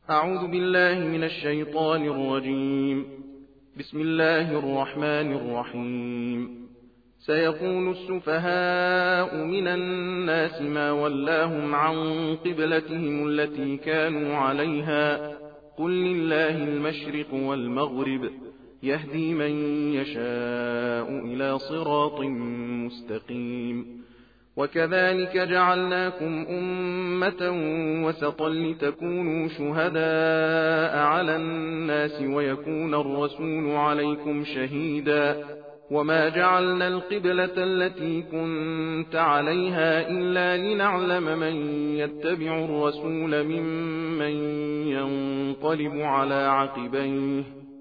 أعوذ بالله من الشيطان الرجيم. بسم الله الرحمن الرحيم. سيقول السفهاء من الناس ما ولاهم عن قبلتهم التي كانوا عليها قل لله المشرق والمغرب يهدي من يشاء إلى صراط مستقيم. وكذلك جعلناكم أمة وسطا لتكونوا شهداء على الناس ويكون الرسول عليكم شهيدا وما جعلنا القبلة التي كنت عليها إلا لنعلم من يتبع الرسول ممن ينقلب على عقبيه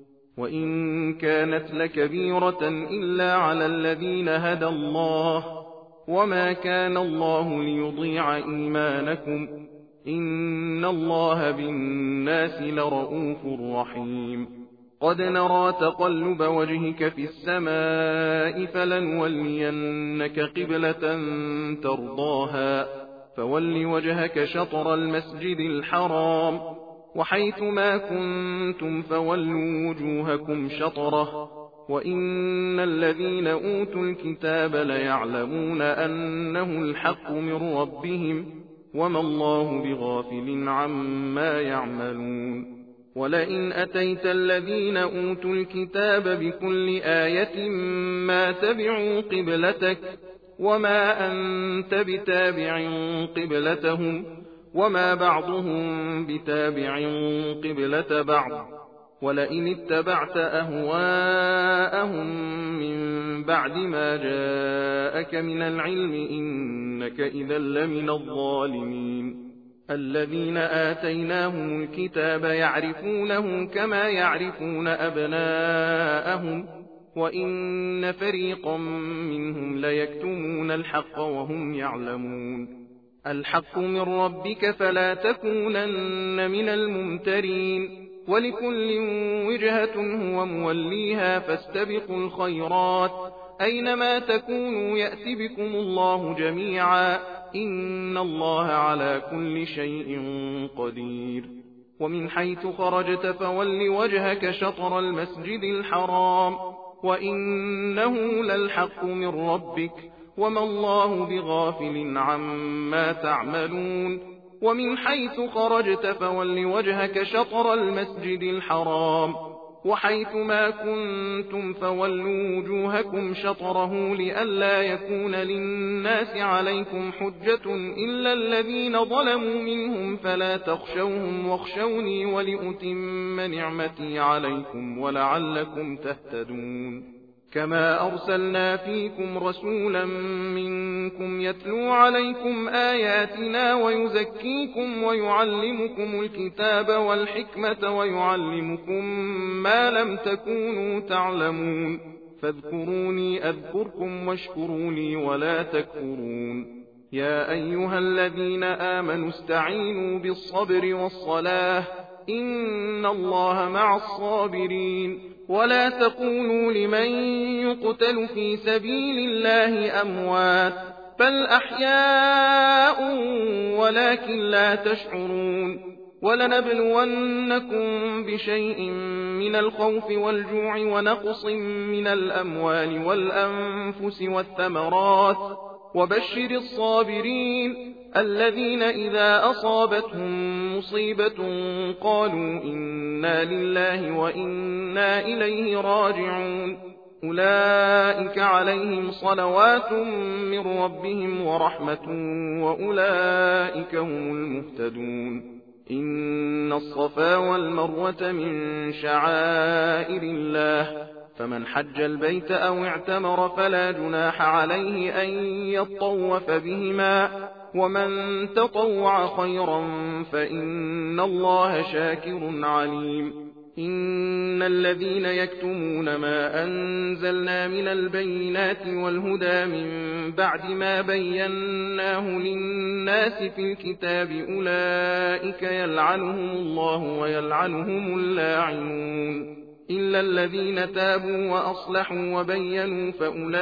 وإن كانت لكبيرة إلا على الذين هدى الله وما كان الله ليضيع إيمانكم إن الله بالناس لرءوف رحيم. قد نرى تقلب وجهك في السماء فلنولينك قبلة ترضاها فول وجهك شطر المسجد الحرام وحيث ما كنتم فولوا وجوهكم شطره وإن الذين أوتوا الكتاب ليعلمون أنه الحق من ربهم وما الله بغافل عما يعملون. ولئن أتيت الذين أوتوا الكتاب بكل آية ما تبعوا قبلتك وما أنت بتابع قبلتهم وما بعضهم بتابع قبلة بعض ولئن اتبعت أهواءهم من بعد ما جاءك من العلم إنك إذا لمن الظالمين. الذين آتيناهم الكتاب يعرفونه كما يعرفون أبناءهم وإن فريقا منهم ليكتمون الحق وهم يعلمون. الحق من ربك فلا تكونن من الممترين ولكل وجهة هو موليها فاستبقوا الخيرات أينما تكونوا يأت بكم الله جميعا إن الله على كل شيء قدير. ومن حيث خرجت فول وجهك شطر المسجد الحرام وإنه للحق من ربك وما الله بغافل عما تعملون. ومن حيث خرجت فول وجهك شطر المسجد الحرام وحيث ما كنتم فولوا وجوهكم شطره لئلا يكون للناس عليكم حجة إلا الذين ظلموا منهم فلا تخشوهم واخشوني ولأتم نعمتي عليكم ولعلكم تهتدون. كما أرسلنا فيكم رسولا منكم يتلو عليكم آياتنا ويزكيكم ويعلمكم الكتاب والحكمة ويعلمكم ما لم تكونوا تعلمون فاذكروني أذكركم واشكروا لي ولا تكفرون. يا أيها الذين آمنوا استعينوا بالصبر والصلاة إن الله مع الصابرين. ولا تقولوا لمن يقتل في سبيل الله أموات بل أحياء ولكن لا تشعرون. ولنبلونكم بشيء من الخوف والجوع ونقص من الأموال والأنفس والثمرات وبشر الصابرين الذين إذا أصابتهم مصيبة قالوا إنا لله وإنا إليه راجعون أولئك عليهم صلوات من ربهم ورحمة وأولئك هم المهتدون. إن الصفا والمروة من شعائر الله فمن حج البيت أو اعتمر فلا جناح عليه أن يطوف بهما ومن تطوع خيرا فإن الله شاكر عليم. إن الذين يكتمون ما أنزلنا من البينات والهدى من بعد ما بيناه للناس في الكتاب أولئك يلعنهم الله ويلعنهم اللاعنون إلا الذين تابوا وأصلحوا وبينوا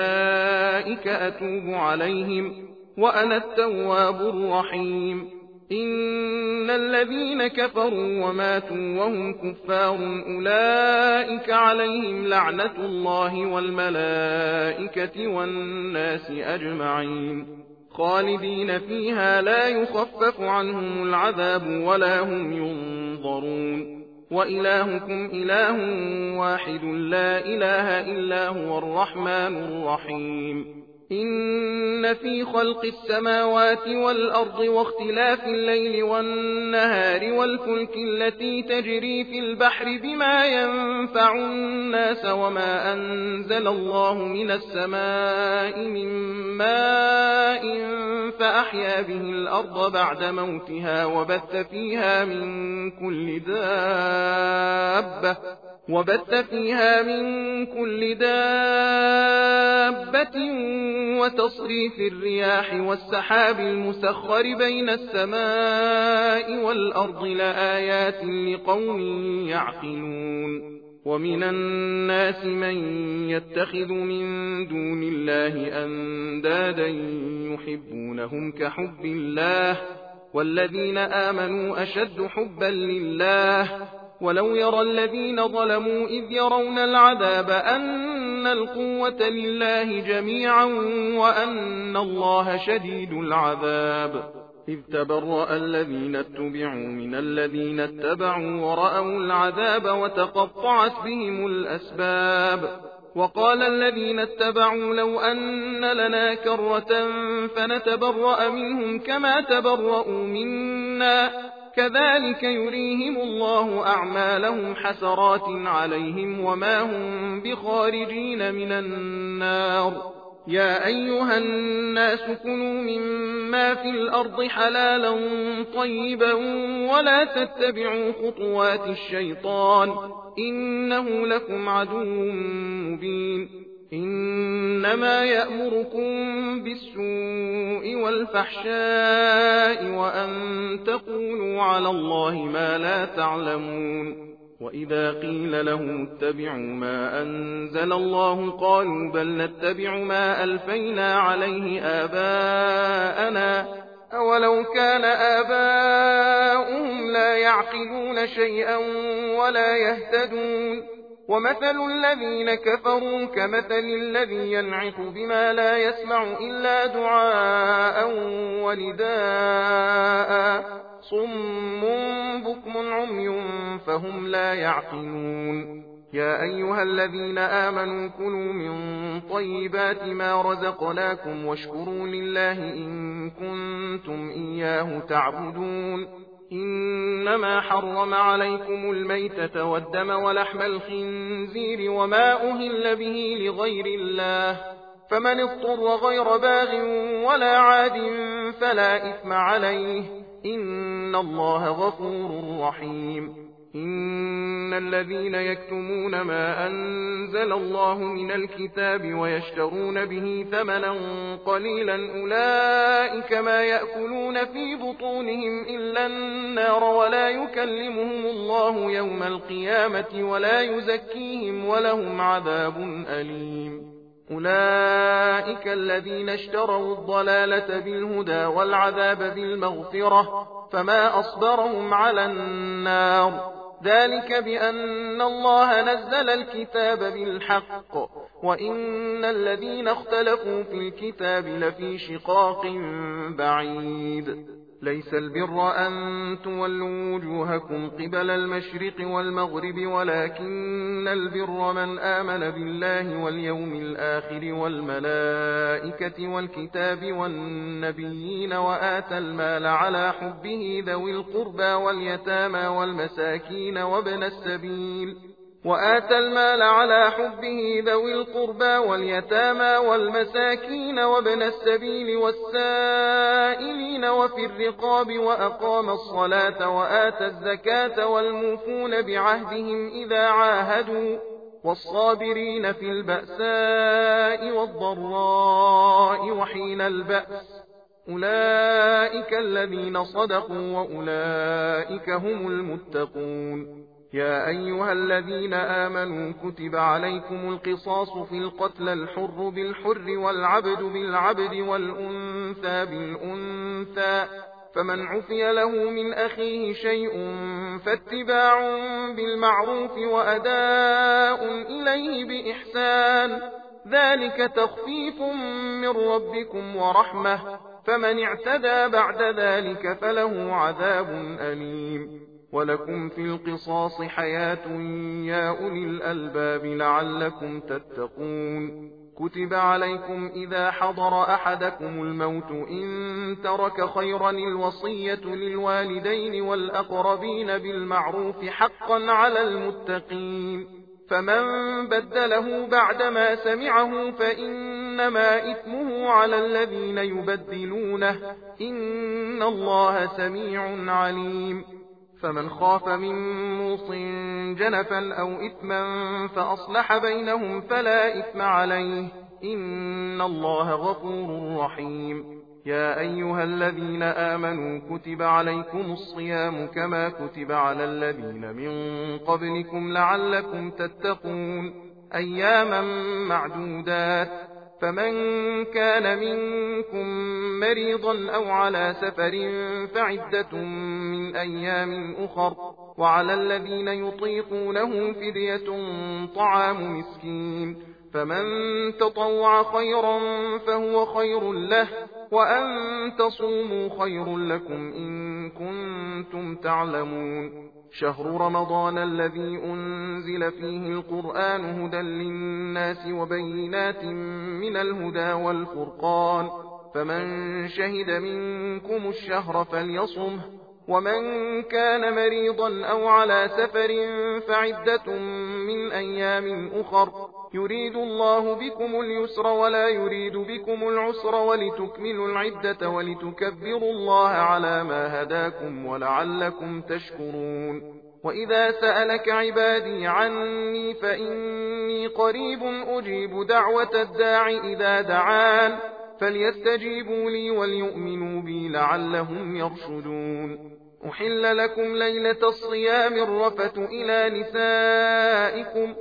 فأولئك أتوب عليهم وأنا التواب الرحيم. إن الذين كفروا وماتوا وهم كفار أولئك عليهم لعنة الله والملائكة والناس أجمعين خالدين فيها لا يخفف عنهم العذاب ولا هم ينظرون وإلهكم إله واحد لا إله إلا هو الرحمن الرحيم إن في خلق السماوات والأرض واختلاف الليل والنهار والفلك التي تجري في البحر بما ينفع الناس وما أنزل الله من السماء من ماء فأحيا به الأرض بعد موتها وبث فيها من كل دابة وتصريف الرياح والسحاب المسخر بين السماء والأرض لآيات لقوم يعقلون ومن الناس من يتخذ من دون الله أندادا يحبونهم كحب الله والذين آمنوا أشد حبا لله ولو يرى الذين ظلموا إذ يرون العذاب أن القوة لله جميعا وأن الله شديد العذاب إذ تبرأ الذين اتبعوا من الذين اتبعوا ورأوا العذاب وتقطعت بهم الأسباب وقال الذين اتبعوا لو أن لنا كرة فنتبرأ منهم كما تبرأوا منا كذلك يريهم الله أعمالهم حسرات عليهم وما هم بخارجين من النار يا أيها الناس كلوا مما في الأرض حلالا طيبا ولا تتبعوا خطوات الشيطان إنه لكم عدو مبين إنما يأمركم بالسوء والفحشاء وأن تقولوا على الله ما لا تعلمون وإذا قيل لهم اتبعوا ما أنزل الله قالوا بل نتبع ما ألفينا عليه آباءنا أولو كان آباؤهم لا يعقلون شيئا ولا يهتدون ومثل الذين كفروا كمثل الذي ينعق بما لا يسمع إلا دعاء ونداء صم بكم عمي فهم لا يعقلون يا أيها الذين آمنوا كلوا من طيبات ما رزقناكم واشكروا لله إن كنتم إياه تعبدون إنما حرم عليكم الميتة والدم ولحم الخنزير وما أهل به لغير الله فمن اضطر غير باغ ولا عاد فلا إثم عليه إن الله غفور رحيم إن الذين يكتمون ما أنزل الله من الكتاب ويشترون به ثمنا قليلا أولئك ما يأكلون في بطونهم إلا النار ولا يكلمهم الله يوم القيامة ولا يزكيهم ولهم عذاب أليم أولئك الذين اشتروا الضلالة بالهدى والعذاب بالمغفرة فما أصبرهم على النار ذلك بأن الله نزل الكتاب بالحق وإن الذين اختلفوا في الكتاب لفي شقاق بعيد ليس البر أن تولوا وجوهكم قبل المشرق والمغرب ولكن البر من آمن بالله واليوم الآخر والملائكة والكتاب والنبيين وآتى المال على حبه ذوي القربى واليتامى والمساكين وابن السبيل والسائلين وفي الرقاب وأقام الصلاة وآتى الزكاة والموفون بعهدهم إذا عاهدوا والصابرين في البأساء والضراء وحين البأس أولئك الذين صدقوا وأولئك هم المتقون يا أيها الذين آمنوا كتب عليكم القصاص في القتل الحر بالحر والعبد بالعبد والأنثى بالأنثى فمن عفي له من أخيه شيء فاتباع بالمعروف وأداء إليه بإحسان، ذلك تخفيف من ربكم ورحمة، فمن اعتدى بعد ذلك فله عذاب أليم. ولكم في القصاص حياة يا أولي الألباب لعلكم تتقون. كتب عليكم إذا حضر أحدكم الموت إن ترك خيرا الوصية للوالدين والأقربين بالمعروف حقا على المتقين، فمن بدله بعدما سمعه فإنما إثمه على الذين يبدلونه، إن الله سميع عليم. فمن خاف من موص جنفا أو إثما فأصلح بينهم فلا إثم عليه، إن الله غفور رحيم. يا أيها الذين آمنوا كتب عليكم الصيام كما كتب على الذين من قبلكم لعلكم تتقون، أياما معدودات، فمن كان منكم مريضا أو على سفر فعدة من أيام أخر، وعلى الذين يطيقونه فدية طعام مسكين، فمن تطوع خيرا فهو خير له، وأن تصوموا خير لكم إن كنتم تعلمون. شهر رمضان الذي أنزل فيه القرآن هدى للناس وبينات من الهدى والفرقان، فمن شهد منكم الشهر فليصمه، ومن كان مريضا أو على سفر فعدة من أيام أخر، يريد الله بكم اليسر ولا يريد بكم العسر ولتكملوا العدة ولتكبروا الله على ما هداكم ولعلكم تشكرون. وإذا سألك عبادي عني فإني قريب أجيب دعوة الداع إذا دعان، فليستجيبوا لي وليؤمنوا بي لعلهم يرشدون. أحل لكم ليلة الصيام الرفث إلى نسائكم،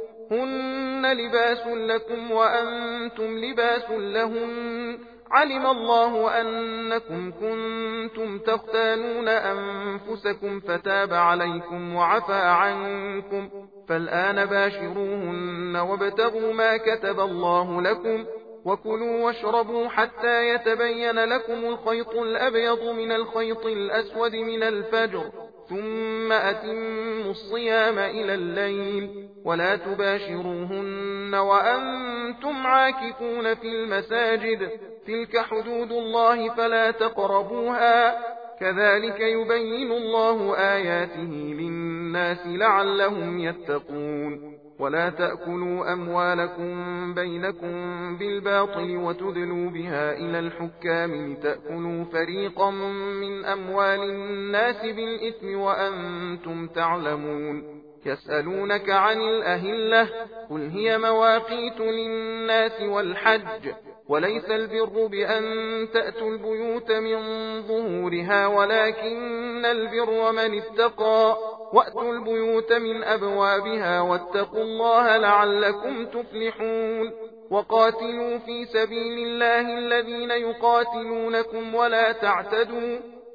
هن لباس لكم وأنتم لباس لهن، علم الله أنكم كنتم تختانون أنفسكم فتاب عليكم وعفى عنكم، فالآن باشروهن وابتغوا ما كتب الله لكم، وكلوا واشربوا حتى يتبين لكم الخيط الأبيض من الخيط الأسود من الفجر، ثم أتموا الصيام إلى الليل، ولا تباشروهن وأنتم عاكفون في المساجد، تلك حدود الله فلا تقربوها، كذلك يبين الله آياته للناس لعلهم يتقون. ولا تأكلوا أموالكم بينكم بالباطل وتدلوا بها إلى الحكام لتأكلوا فريقا من أموال الناس بالإثم وأنتم تعلمون. يسألونك عن الأهلة، قل هي مواقيت للناس والحج، وليس البر بأن تأتوا البيوت من ظهورها ولكن البر من اتقى، وأتوا البيوت من أبوابها واتقوا الله لعلكم تفلحون. وقاتلوا في سبيل الله الذين يقاتلونكم ولا تعتدوا،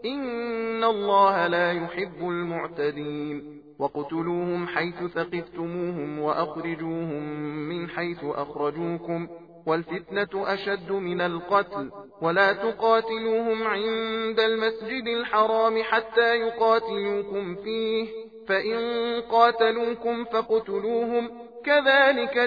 إن الله لا يحب المعتدين. وقتلوهم حيث ثقفتموهم وأخرجوهم من حيث أخرجوكم، والفتنة أشد من القتل، ولا تقاتلوهم عند المسجد الحرام حتى يقاتلوكم فيه، فإن قاتلوكم فاقتلوهم، كذلك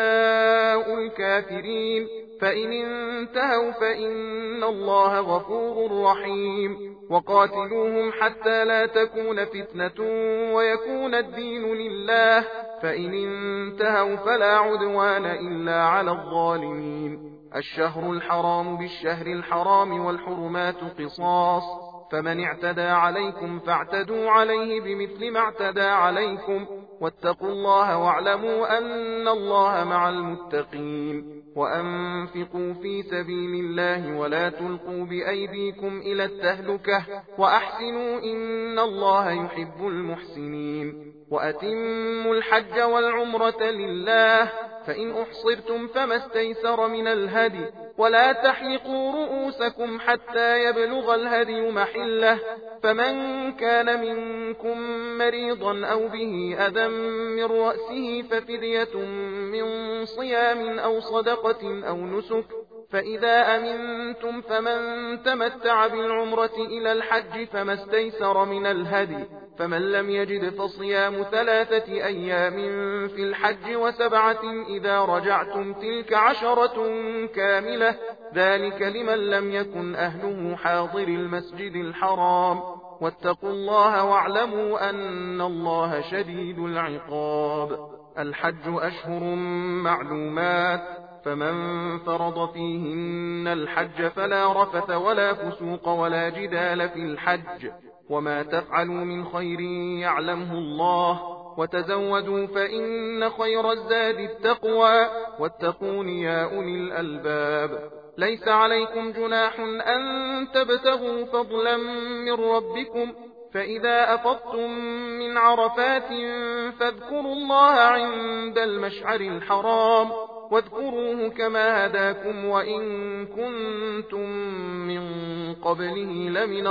جزاء الكافرين، فإن انتهوا فإن الله غفور رحيم. وقاتلوهم حتى لا تكون فتنة ويكون الدين لله، فإن انتهوا فلا عدوان إلا على الظالمين. الشهر الحرام بالشهر الحرام والحرمات قصاص، فمن اعتدى عليكم فاعتدوا عليه بمثل ما اعتدى عليكم، واتقوا الله واعلموا أن الله مع المتقين. وأنفقوا في سبيل الله ولا تلقوا بأيديكم إلى التهلكة وأحسنوا إن الله يحب المحسنين. وأتموا الحج والعمرة لله، فإن أحصرتم فما استيسر من الهدي، ولا تحلقوا رؤوسكم حتى يبلغ الهدي محله، فمن كان منكم مريضا أو به أذى من رأسه ففدية من صيام أو صدقة أو نسك، فإذا أمنتم فمن تمتع بالعمرة إلى الحج فما استيسر من الهدي، فمن لم يجد فصيام 3 أيام في الحج و7 إذا رجعتم، تلك 10 كاملة، ذلك لمن لم يكن أهله حاضر المسجد الحرام. واتقوا الله واعلموا أن الله شديد العقاب. الحج أشهر معلومات، فمن فرض فيهن الحج فلا رفث ولا فسوق ولا جدال في الحج، وما تفعلوا من خير يعلمه الله، وتزودوا فإن خير الزاد التقوى، واتقون يا أولي الألباب. ليس عليكم جناح أن تبتغوا فضلا من ربكم، فإذا أفضتم من عرفات فاذكروا الله عند المشعر الحرام، واذكروه كما هداكم وإن كنتم من قبله لمن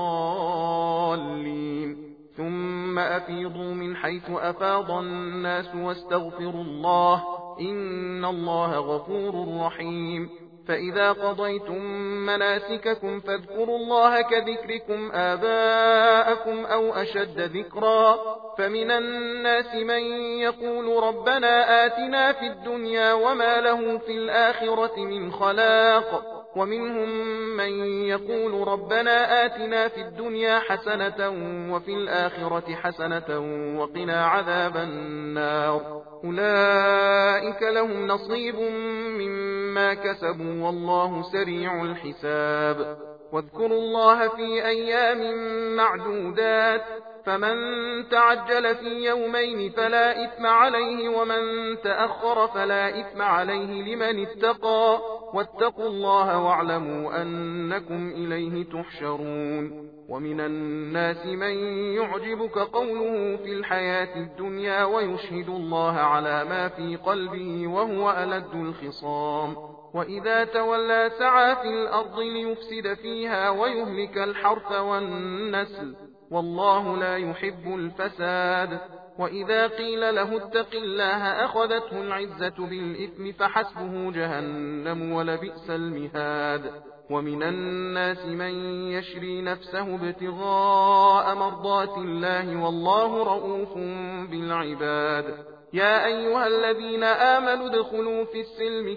الضالين. ثم أفيضوا من حيث أفاض الناس واستغفروا الله، إن الله غفور رحيم. فإذا قضيتم مناسككم فاذكروا الله كذكركم آباءكم أو أشد ذكرا، فمن الناس من يقول ربنا آتنا في الدنيا وما له في الآخرة من خلاق، ومنهم من يقول ربنا آتنا في الدنيا حسنة وفي الآخرة حسنة وقنا عذاب النار. أولئك لهم نصيب مما كسبوا والله سريع الحساب. واذكروا الله في أيام معدودات، فمن تعجل في يومين فلا إثم عليه، ومن تأخر فلا إثم عليه لمن اتقى، واتقوا الله واعلموا أنكم إليه تحشرون. ومن الناس من يعجبك قوله في الحياة الدنيا ويشهد الله على ما في قلبه وهو ألد الخصام، وإذا تولى سعى في الأرض ليفسد فيها ويهلك الحرث والنسل، والله لا يحب الفساد. وإذا قيل له اتق الله أخذته العزة بالإثم فحسبه جهنم ولبئس المهاد. ومن الناس من يشري نفسه ابتغاء مرضات الله والله رؤوف بالعباد. يا أيها الذين آمنوا ادخلوا في السلم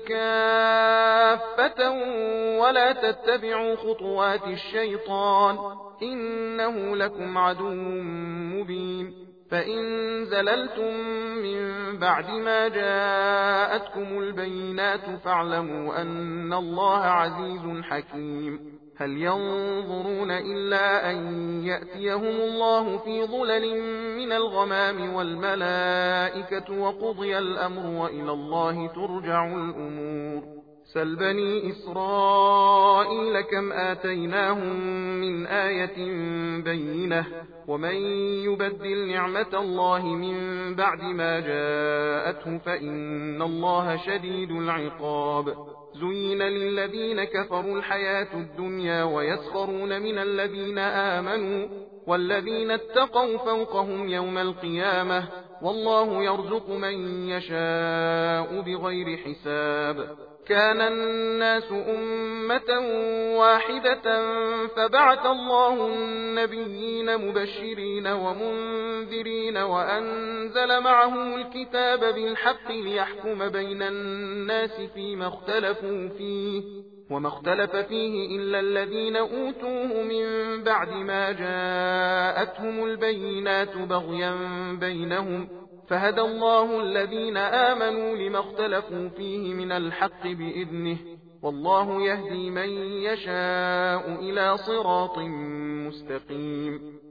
كافة ولا تتبعوا خطوات الشيطان إنه لكم عدو مبين. فإن زللتم من بعد ما جاءتكم البينات فاعلموا أن الله عزيز حكيم. هل ينظرون إلا أن يأتيهم الله في ظلل من الغمام والملائكة وقضي الأمر وإلى الله ترجع الأمور. سل بني إسرائيل كم آتيناهم من آية بينة، ومن يبدل نعمة الله من بعد ما جاءته فإن الله شديد العقاب. زين للذين كفروا الحياة الدنيا ويسخرون من الذين آمنوا، والذين اتقوا فوقهم يوم القيامة، والله يرزق من يشاء بغير حساب. كان الناس أمة واحدة فبعث الله النبيين مبشرين ومنذرين وأنزل معهم الكتاب بالحق ليحكم بين الناس فيما اختلفوا فيه، وما اختلف فيه إلا الذين أوتوه من بعد ما جاءتهم البينات بغيا بينهم، فهدى الله الذين آمنوا لما اختلفوا فيه من الحق بإذنه، والله يهدي من يشاء إلى صراط مستقيم.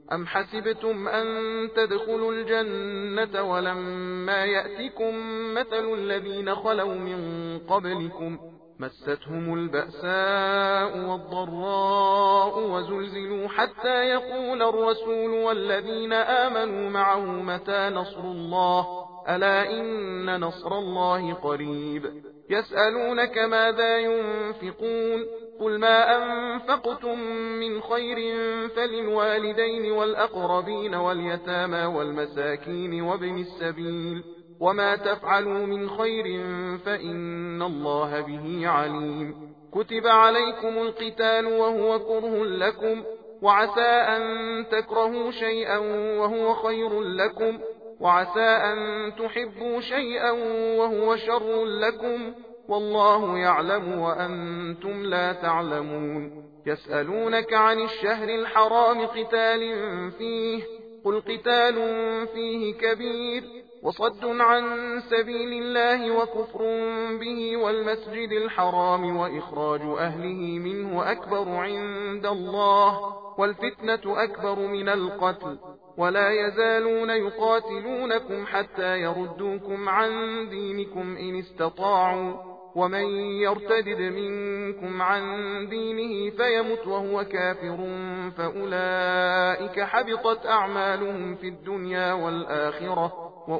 أم حسبتم أن تدخلوا الجنة ولما يأتكم مثل الذين خلوا من قبلكم مستهم البأساء والضراء وزلزلوا حتى يقول الرسول والذين آمنوا معه متى نصر الله ألا إن نصر الله قريب يسألونك ماذا ينفقون قل ما أنفقتم من خير فللوالدين والأقربين واليتامى والمساكين وابن السبيل وما تفعلوا من خير فإن الله به عليم كتب عليكم القتال وهو كره لكم وعسى أن تكرهوا شيئا وهو خير لكم وعسى أن تحبوا شيئا وهو شر لكم والله يعلم وأنتم لا تعلمون يسألونك عن الشهر الحرام قتال فيه قل قتال فيه كبير وصد عن سبيل الله وكفر به والمسجد الحرام وإخراج أهله منه أكبر عند الله والفتنة أكبر من القتل ولا يزالون يقاتلونكم حتى يردوكم عن دينكم إن استطاعوا ومن يرتدد منكم عن دينه فيمت وهو كافر فأولئك حبطت أعمالهم في الدنيا والآخرة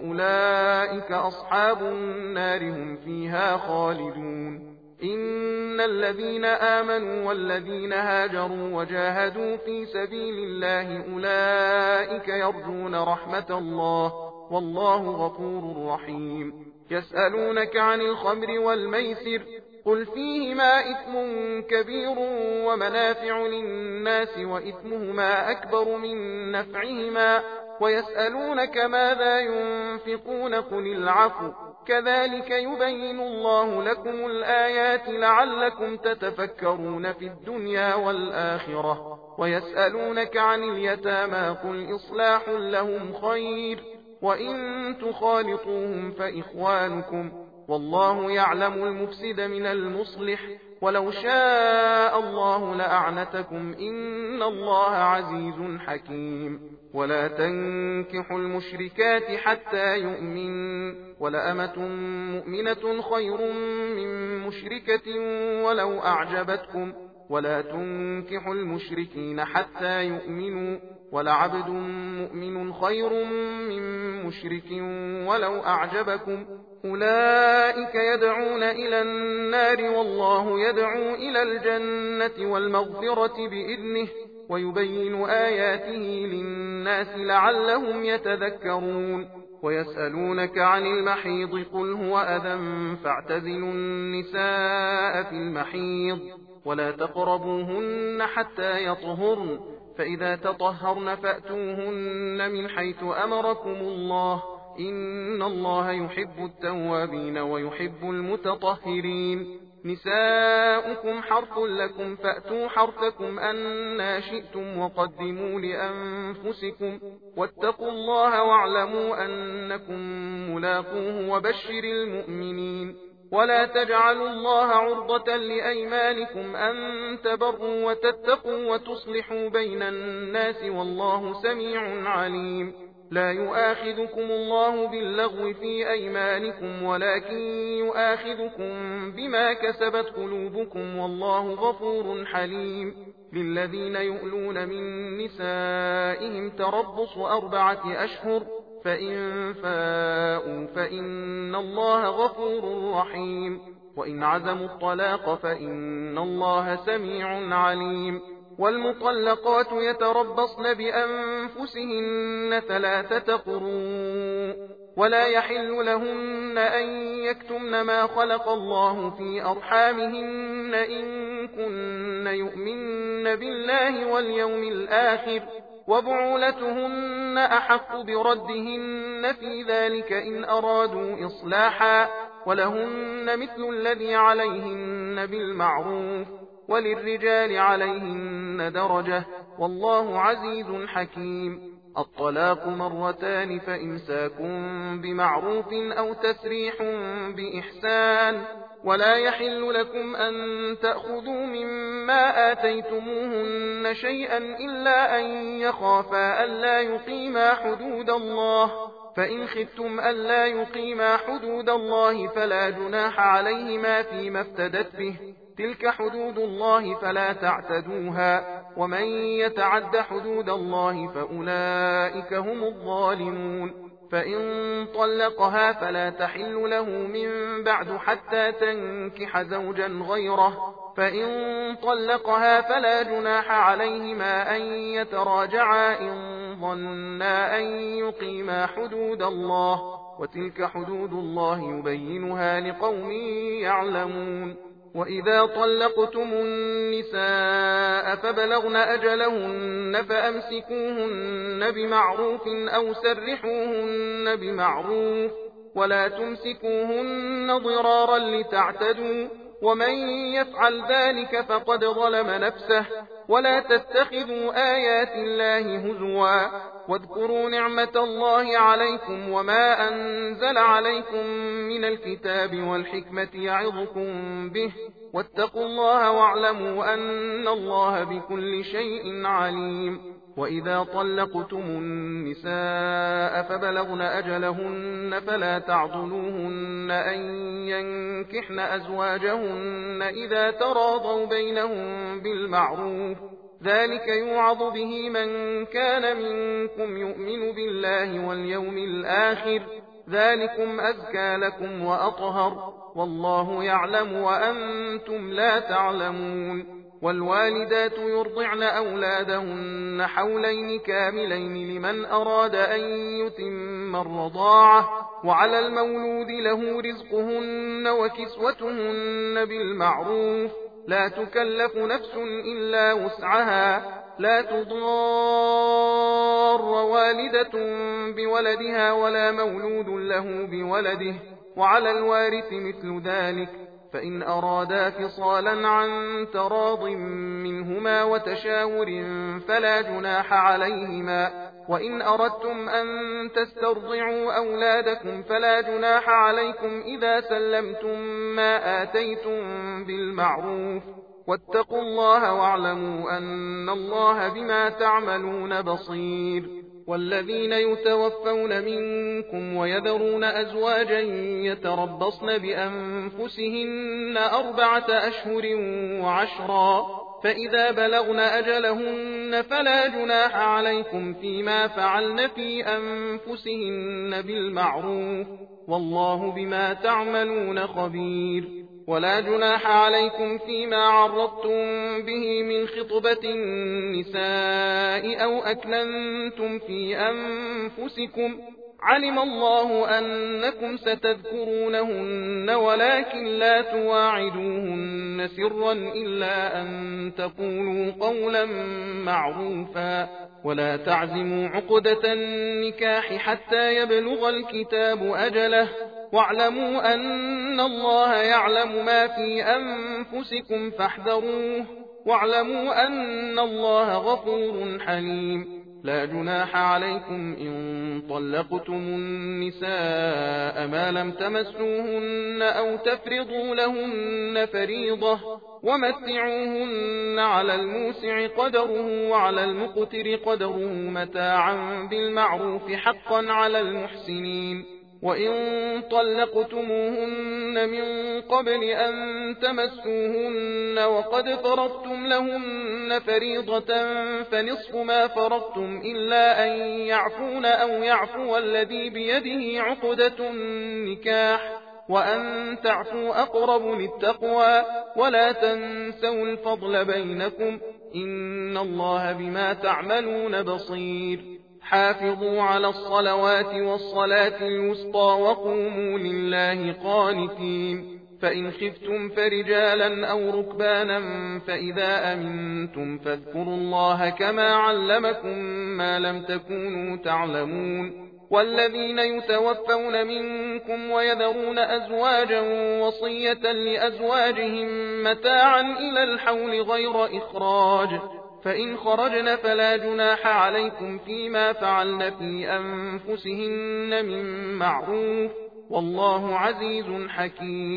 وأولئك أصحاب النار هم فيها خالدون إن الذين آمنوا والذين هاجروا وجاهدوا في سبيل الله أولئك يرجون رحمة الله والله غفور رحيم يسألونك عن الخمر والميسر قل فيهما إثم كبير ومنافع للناس وإثمهما أكبر من نفعهما ويسألونك ماذا ينفقون قل العفو كذلك يبين الله لكم الآيات لعلكم تتفكرون في الدنيا والآخرة ويسألونك عن اليتامى قل إصلاح لهم خير وإن تخالطوهم فإخوانكم والله يعلم المفسد من المصلح ولو شاء الله لأعنتكم إن الله عزيز حكيم ولا تنكحوا المشركات حتى يؤمن ولأمة مؤمنة خير من مشركة ولو أعجبتكم ولا تنكحوا المشركين حتى يؤمنوا ولعبد مؤمن خير من مشرك ولو أعجبكم أولئك يدعون إلى النار والله يدعو إلى الجنة والمغفرة بإذنه ويبين آياته للناس لعلهم يتذكرون ويسألونك عن المحيض قل هو أذى فاعتزلوا النساء في المحيض ولا تقربوهن حتى يطهرن فإذا تطهرن فأتوهن من حيث أمركم الله إن الله يحب التوابين ويحب المتطهرين نساؤكم حرث لكم فأتوا حرثكم أنى شئتم وقدموا لأنفسكم واتقوا الله واعلموا أنكم ملاقوه وبشر المؤمنين ولا تجعلوا الله عرضة لأيمانكم أن تبروا وتتقوا وتصلحوا بين الناس والله سميع عليم لا يؤاخذكم الله باللغو في أيمانكم ولكن يؤاخذكم بما كسبت قلوبكم والله غفور حليم للذين يؤلون من نسائهم تربص 4 أشهر فإن فاءوا فإن الله غفور رحيم وإن عزموا الطلاق فإن الله سميع عليم والمطلقات يتربصن بأنفسهن 3 قروء ولا يحل لهن أن يكتمن ما خلق الله في أرحامهن إن كن يؤمن بالله واليوم الآخر وبعولتهن أحق بردهن في ذلك إن أرادوا إصلاحا ولهن مثل الذي عليهن بالمعروف وللرجال عليهن درجة والله عزيز حكيم الطلاق 2 فإمساك بمعروف أو تسريح بإحسان ولا يحل لكم أن تأخذوا مما آتيتموهن شيئا إلا أن يخافا ألا يقيما حدود الله، فإن خفتم ألا يقيما حدود الله فلا جناح عليهما فيما افتدت به، تلك حدود الله فلا تعتدوها، ومن يتعد حدود الله فأولئك هم الظالمون. فإن طلقها فلا تحل له من بعد حتى تنكح زوجا غيره، فإن طلقها فلا جناح عليهما أن يتراجعا إن ظنا أن يقيما حدود الله، وتلك حدود الله يبينها لقوم يعلمون. وإذا طلقتم النساء فبلغن أجلهن فأمسكوهن بمعروف أو سرحوهن بمعروف، ولا تمسكوهن ضرارا لتعتدوا، ومن يفعل ذلك فقد ظلم نفسه. ولا تتخذوا آيات الله هزوا، واذكروا نعمة الله عليكم وما أنزل عليكم من الكتاب والحكمة يعظكم به، واتقوا الله واعلموا أن الله بكل شيء عليم. وإذا طلقتم النساء فبلغن أجلهن فلا تعضلوهن أن ينكحن أزواجهن إذا تراضوا بينهم بالمعروف، ذلك يوعظ به من كان منكم يؤمن بالله واليوم الآخر، ذلكم أزكى لكم وأطهر، والله يعلم وأنتم لا تعلمون. والوالدات يرضعن أولادهن حولين كاملين لمن أراد أن يتم الرضاعة، وعلى المولود له رزقهن وكسوتهن بالمعروف، لا تكلف نفس إلا وسعها، لا تضار والدة بولدها ولا مولود له بولده، وعلى الوارث مثل ذلك، فإن أرادا فصالا عن تراض منهما وتشاور فلا جناح عليهما. وإن أردتم أن تسترضعوا أولادكم فلا جناح عليكم إذا سلمتم ما آتيتم بالمعروف، واتقوا الله واعلموا أن الله بما تعملون بصير. والذين يتوفون منكم ويذرون أزواجا يتربصن بأنفسهن 4 أشهر وعشرا، فإذا بلغن أجلهن فلا جناح عليكم فيما فعلن في أنفسهن بالمعروف، والله بما تعملون خبير. ولا جناح عليكم فيما عرضتم به من خطبة النساء أو أكننتم في أنفسكم، علم الله أنكم ستذكرونهن ولكن لا تواعدوهن سرا إلا أن تقولوا قولا معروفا، ولا تعزموا عقدة النكاح حتى يبلغ الكتاب أجله، واعلموا أن الله يعلم ما في أنفسكم فاحذروه، واعلموا أن الله غفور حليم. لا جناح عليكم إن طلقتم النساء ما لم تمسوهن أو تفرضوا لهن فريضة، ومتعوهن على الموسع قدره وعلى المقتر قدره متاعا بالمعروف حقا على المحسنين. وإن طلقتموهن من قبل أن تمسوهن وقد فرضتم لهن فريضة فنصف ما فرضتم إلا أن يعفون أو يعفو الذي بيده عقدة النكاح، وأن تعفوا أقرب للتقوى، ولا تنسوا الفضل بينكم، إن الله بما تعملون بصير. حافظوا على الصلوات والصلاة الوسطى وقوموا لله قانتين. فإن خفتم فرجالا أو ركبانا فإذا أمنتم فاذكروا الله كما علمكم ما لم تكونوا تعلمون. والذين يتوفون منكم ويذرون أزواجا وصية لأزواجهم متاعا إلى الحول غير إخراج، فإن خرجن فلا جناح عليكم فيما فعلن في أنفسهن من معروف، والله عزيز حكيم.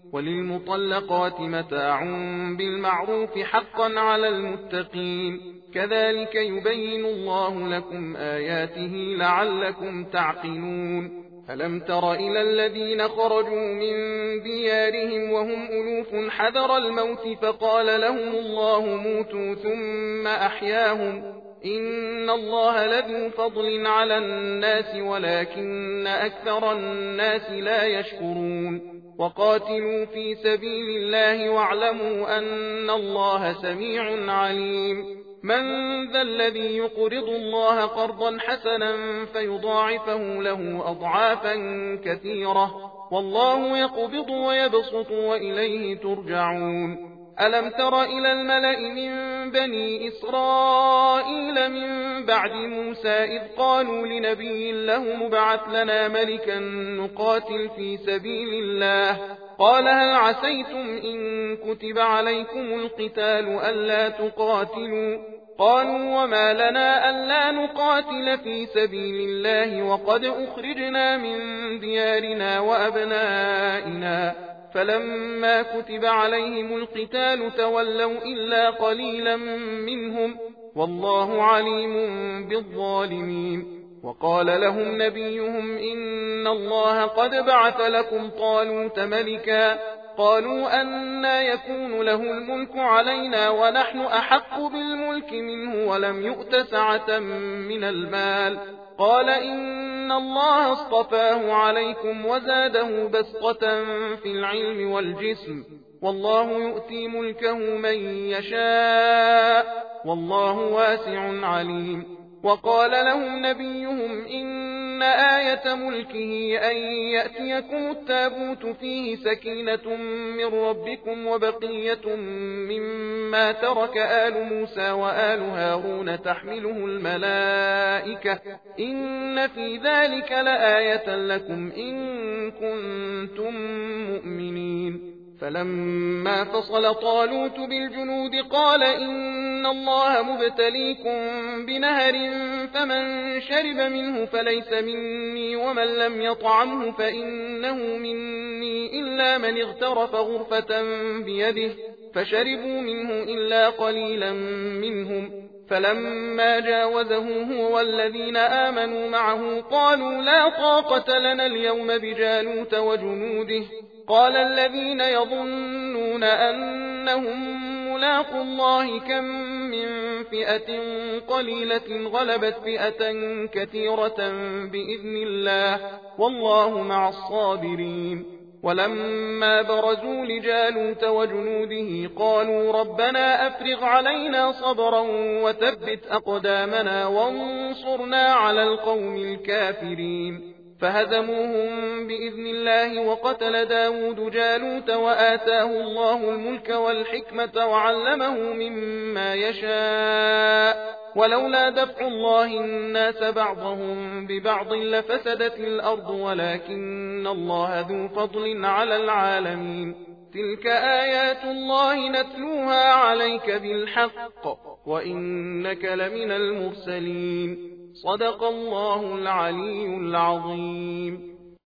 وللمطلقات متاع بالمعروف حقا على المتقين كذلك يبين الله لكم آياته لعلكم تعقلون ألم تر إلى الذين خرجوا من ديارهم وهم ألوف حذر الموت فقال لهم الله موتوا ثم أحياهم إن الله لذو فضل على الناس ولكن أكثر الناس لا يشكرون وقاتلوا في سبيل الله واعلموا أن الله سميع عليم من ذا الذي يقرض الله قرضا حسنا فيضاعفه له أضعافا كثيرة والله يقبض ويبسط وإليه ترجعون ألم تر إلى الملأ من بني إسرائيل من بعد موسى إذ قالوا لنبي له مبعث لنا ملكا نقاتل في سبيل الله قال هل عسيتم إن كتب عليكم القتال ألا تقاتلوا قالوا وما لنا ألا نقاتل في سبيل الله وقد أخرجنا من ديارنا وأبنائنا فلما كتب عليهم القتال تولوا إلا قليلا منهم والله عليم بالظالمين وقال لهم نبيهم إن الله قد بعث لكم طالوت ملكا قالوا أنى يكون له الملك علينا ونحن أحق بالملك منه ولم يؤت سعة من المال قال إن الله اصطفاه عليكم وزاده بسطة في العلم والجسم والله يؤتي ملكه من يشاء والله واسع عليم وقال لهم نبيهم إن آية ملكه أن يأتيكم التابوت فيه سكينة من ربكم وبقية مما ترك آل موسى وآل هارون تحمله الملائكة إن في ذلك لآية لكم إن كنتم مؤمنين فلما فصل طالوت بالجنود قال إن الله مبتليكم بنهر فمن شرب منه فليس مني ومن لم يطعمه فإنه مني إلا من اغترف غرفة بيده فشربوا منه إلا قليلا منهم فلما جاوزه هو والذين آمنوا معه قالوا لا طاقة لنا اليوم بجالوت وجنوده قال الذين يظنون أنهم ملاقوا الله كم من فئة قليلة غلبت فئة كثيرة بإذن الله والله مع الصابرين ولما برزوا لجالوت وجنوده قالوا ربنا أفرغ علينا صبرا وثبت أقدامنا وانصرنا على القوم الكافرين فهزموهم بإذن الله وقتل داود جالوت وآتاه الله الملك والحكمة وعلمه مما يشاء ولولا دفع الله الناس بعضهم ببعض لفسدت الأرض ولكن الله ذو فضل على العالمين تلك آيات الله نتلوها عليك بالحق وإنك لمن المرسلين صدق الله العلي العظيم.